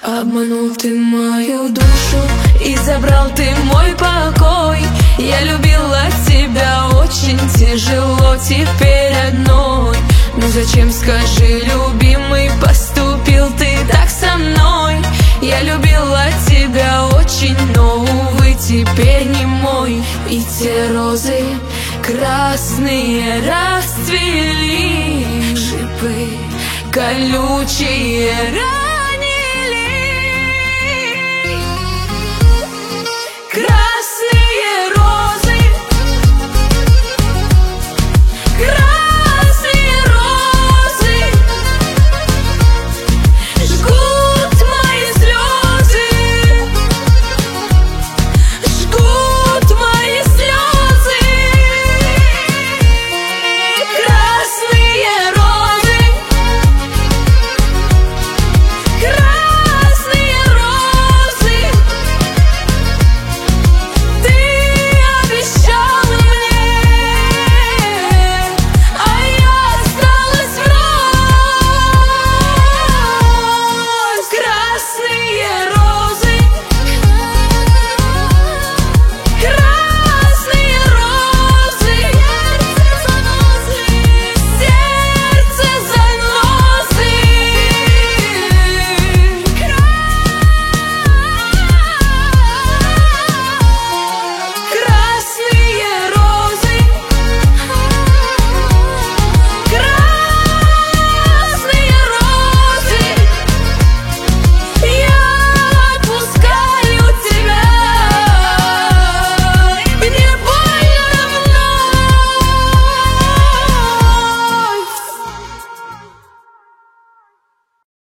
Обманул ты мою душу и забрал ты мой покой. Я любила тебя очень тяжело теперь одной. Ну зачем, скажи, любимый, поступил ты так со мной? Я любила тебя очень, но, увы, теперь не мой. И те розы красные расцвели, шипы колючие